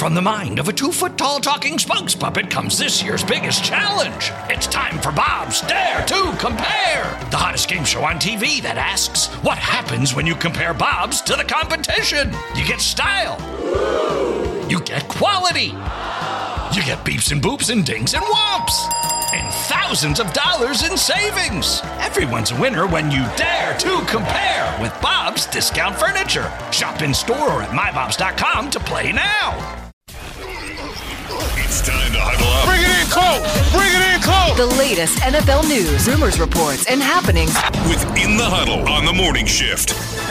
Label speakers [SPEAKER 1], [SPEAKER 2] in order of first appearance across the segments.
[SPEAKER 1] From the mind of a 2-foot-tall talking spokes puppet comes this year's biggest challenge. It's time for Bob's Dare to Compare, the hottest game show on TV that asks, what happens when you compare Bob's to the competition? You get style. You get quality. You get beeps and boops and dings and whomps. And thousands of dollars in savings. Everyone's a winner when you dare to compare with Bob's Discount Furniture. Shop in store or at mybobs.com to play now.
[SPEAKER 2] It's time to huddle up.
[SPEAKER 3] Bring it in close. Bring it in close.
[SPEAKER 4] The latest NFL news, rumors, reports, and happenings
[SPEAKER 2] With In the Huddle on the Morning Shift.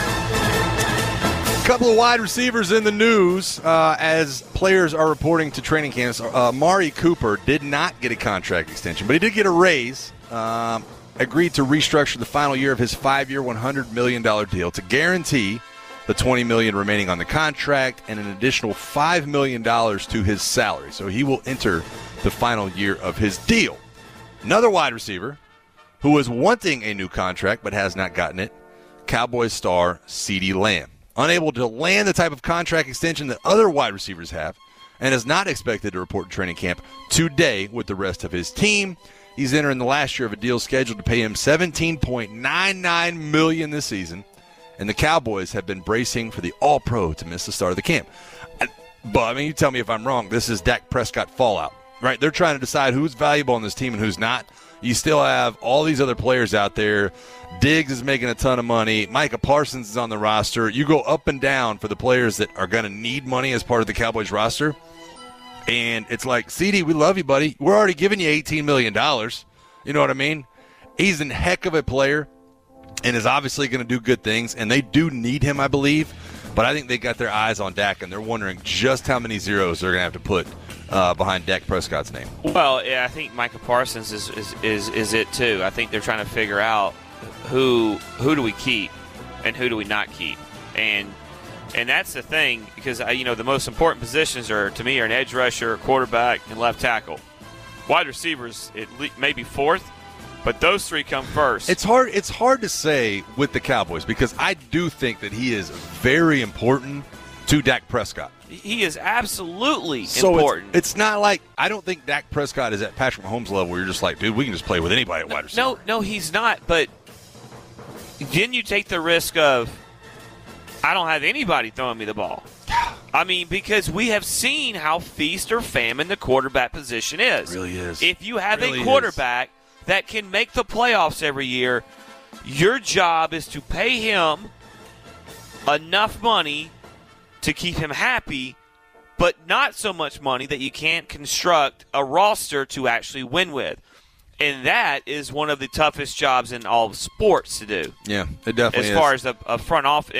[SPEAKER 5] A couple of wide receivers in the news as players are reporting to training camps. Amari Cooper did not get a contract extension, but he did get a raise. Agreed to restructure the final year of his 5-year, $100 million deal to guarantee the $20 million remaining on the contract and an additional $5 million to his salary. So he will enter the final year of his deal. Another wide receiver who was wanting a new contract but has not gotten it, Cowboys star CeeDee Lamb. Unable to land the type of contract extension that other wide receivers have and is not expected to report to training camp today with the rest of his team. He's entering the last year of a deal scheduled to pay him $17.99 million this season. And the Cowboys have been bracing for the All-Pro to miss the start of the camp. But, I mean, you tell me if I'm wrong. This is Dak Prescott fallout, right? They're trying to decide who's valuable on this team and who's not. You still have all these other players out there. Diggs is making a ton of money. Micah Parsons is on the roster. You go up and down for the players that are going to need money as part of the Cowboys roster. And it's like, CeeDee, we love you, buddy. We're already giving you $18 million. You know what I mean? He's a heck of a player and is obviously going to do good things, and they do need him, I believe. But I think they got their eyes on Dak, and they're wondering just how many zeros they're going to have to put behind Dak Prescott's name.
[SPEAKER 6] Well, yeah, I think Micah Parsons is it too. I think they're trying to figure out who do we keep and who do we not keep, and that's the thing, because the most important positions are an edge rusher, quarterback, and left tackle. Wide receivers maybe fourth. But those three come first. It's
[SPEAKER 5] hard to say with the Cowboys because I do think that he is very important to Dak Prescott.
[SPEAKER 6] He is absolutely important.
[SPEAKER 5] It's not like I don't think Dak Prescott is at Patrick Mahomes level where you're just like, dude, we can just play with anybody at wide receiver.
[SPEAKER 6] No, he's not. But then you take the risk of I don't have anybody throwing me the ball. I mean, because we have seen how feast or famine the quarterback position is.
[SPEAKER 5] It really is.
[SPEAKER 6] If you have a quarterback that can make the playoffs every year, your job is to pay him enough money to keep him happy, but not so much money that you can't construct a roster to actually win with. And that is one of the toughest jobs in all of sports to do.
[SPEAKER 5] Yeah, it definitely is.
[SPEAKER 6] As far as a front office,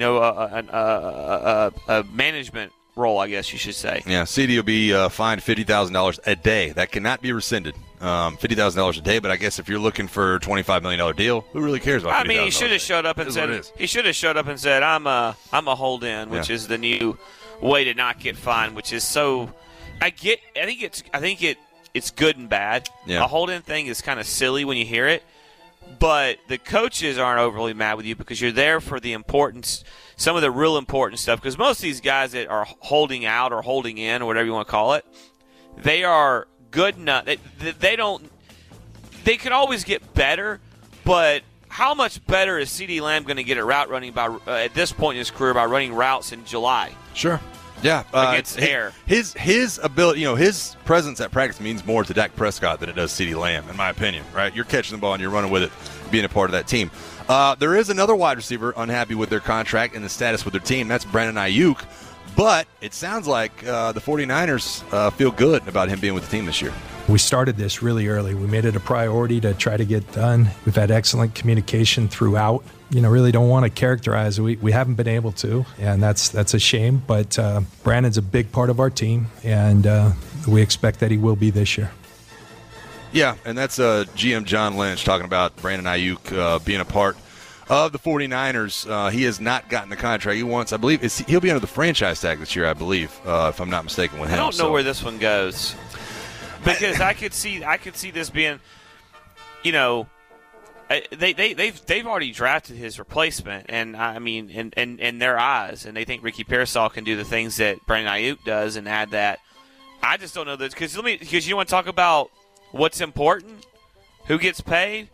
[SPEAKER 6] a management role, I guess you should say.
[SPEAKER 5] Yeah, CeeDee will be fined $50,000 a day. That cannot be rescinded. $50,000 a day, but I guess if you're looking for a $25 million deal, who really cares about $50,000?
[SPEAKER 6] I mean, he should have showed up and said, I'm a hold-in, which is the new way to not get fined, which is so. I think it's good and bad.
[SPEAKER 5] Yeah.
[SPEAKER 6] A hold-in thing is kind of silly when you hear it, but the coaches aren't overly mad with you because you're there for the importance, some of the real important stuff. Because most of these guys that are holding out or holding in or whatever you want to call it, they are good enough. They could always get better, but how much better is CeeDee Lamb going to get at route running at this point in his career by running routes in July?
[SPEAKER 5] Sure. Yeah,
[SPEAKER 6] against air.
[SPEAKER 5] His ability, his presence at practice means more to Dak Prescott than it does CeeDee Lamb, in my opinion. Right? You're catching the ball and you're running with it, being a part of that team. There is another wide receiver unhappy with their contract and the status with their team. That's Brandon Ayuk. But it sounds like the 49ers feel good about him being with the team this year.
[SPEAKER 7] We started this really early. We made it a priority to try to get done. We've had excellent communication throughout. Really don't want to characterize it. We haven't been able to, and that's a shame. But Brandon's a big part of our team, and we expect that he will be this year.
[SPEAKER 5] Yeah, and that's GM John Lynch talking about Brandon Ayuk being a part of the 49ers. He has not gotten the contract he wants. I believe he'll be under the franchise tag this year, I believe, if I'm not mistaken with him.
[SPEAKER 6] I don't know where this one goes. Because I could see this being, they've already drafted his replacement, and I mean, in their eyes, and they think Ricky Pearsall can do the things that Brandon Ayuk does and add that. I just don't know this because you want to talk about what's important, who gets paid,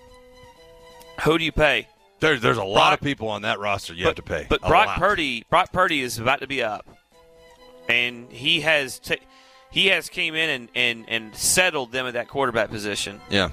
[SPEAKER 6] who do you pay?
[SPEAKER 5] There's a lot of people on that roster you have to pay.
[SPEAKER 6] But Brock Purdy is about to be up, and he has came in and settled them at that quarterback position.
[SPEAKER 5] Yeah.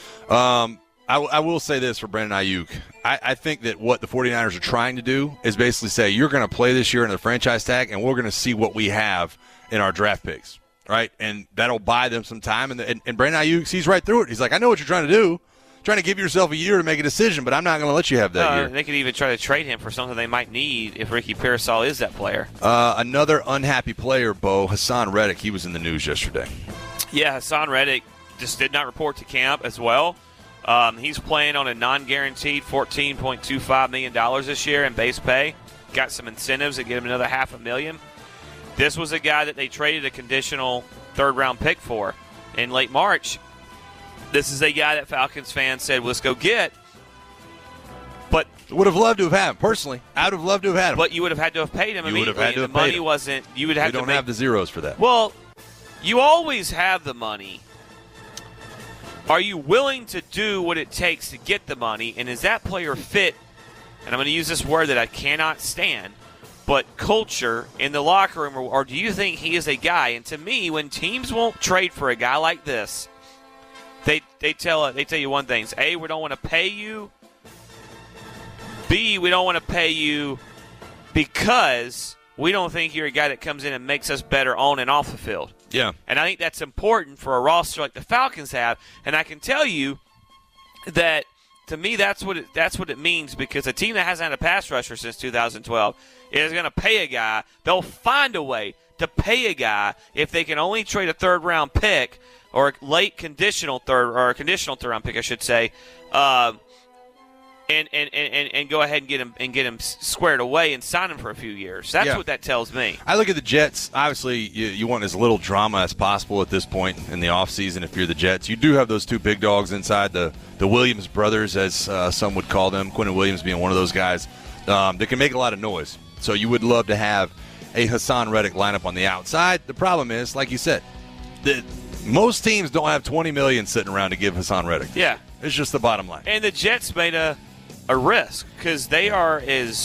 [SPEAKER 5] I will say this for Brandon Ayuk. I think that what the 49ers are trying to do is basically say, you're going to play this year in the franchise tag, and we're going to see what we have in our draft picks, right? And that'll buy them some time. And Brandon Ayuk sees right through it. He's like, I know what you're trying to do. Trying to give yourself a year to make a decision, but I'm not going to let you have that year.
[SPEAKER 6] They could even try to trade him for something they might need if Ricky Pearsall is that player.
[SPEAKER 5] Another unhappy player, Bo, Hassan Reddick. He was in the news yesterday.
[SPEAKER 6] Yeah, Hassan Reddick just did not report to camp as well. He's playing on a non-guaranteed $14.25 million this year in base pay. Got some incentives that get him another $500,000. This was a guy that they traded a conditional third-round pick for in late March. This is a guy that Falcons fans said, well, let's go get. But
[SPEAKER 5] would have loved to have had him, personally. I would have loved to have had him.
[SPEAKER 6] But you would have had to have paid him immediately.
[SPEAKER 5] You would have had to have
[SPEAKER 6] paid him. The money
[SPEAKER 5] him.
[SPEAKER 6] wasn't. You would have
[SPEAKER 5] we don't have the zeros for that.
[SPEAKER 6] Well, you always have the money. Are you willing to do what it takes to get the money? And is that player fit? And I'm going to use this word that I cannot stand, but culture in the locker room, or do you think he is a guy? And to me, when teams won't trade for a guy like this, they tell you one thing: A, we don't want to pay you. B, we don't want to pay you because we don't think you're a guy that comes in and makes us better on and off the field.
[SPEAKER 5] Yeah.
[SPEAKER 6] And I think that's important for a roster like the Falcons have. And I can tell you that, to me, that's what it means, because a team that hasn't had a pass rusher since 2012 is going to pay a guy. They'll find a way to pay a guy if they can only trade a third-round pick or a late conditional third-round pick, I should say, and go ahead and get him squared away and sign him for a few years. That's what that tells me.
[SPEAKER 5] I look at the Jets. Obviously, you want as little drama as possible at this point in the offseason if you're the Jets. You do have those two big dogs inside, the Williams brothers, as some would call them, Quinnen Williams being one of those guys, that can make a lot of noise. So you would love to have a Hassan Reddick lineup on the outside. The problem is, like you said, most teams don't have $20 million sitting around to give Hassan Reddick.
[SPEAKER 6] Yeah.
[SPEAKER 5] It's just the bottom line.
[SPEAKER 6] And the Jets made a risk, because they are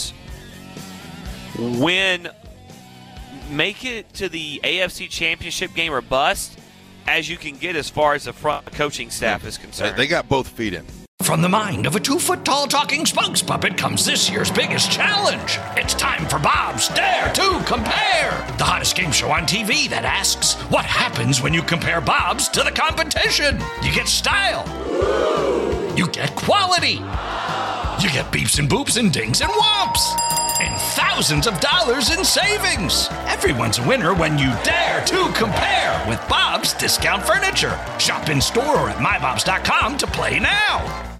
[SPEAKER 6] make it to the AFC Championship game or bust as you can get as far as the front coaching staff is concerned.
[SPEAKER 5] They got both feet in.
[SPEAKER 1] From the mind of a 2-foot-tall talking spokes puppet comes this year's biggest challenge. It's time for Bob's Dare to Compare, the hottest game show on TV that asks, what happens when you compare Bob's to the competition? You get style. You get quality. You get beeps and boops and dings and whomps. And thousands of dollars in savings. Everyone's a winner when you dare to compare with Bob's Discount Furniture. Shop in store or at mybobs.com to play now.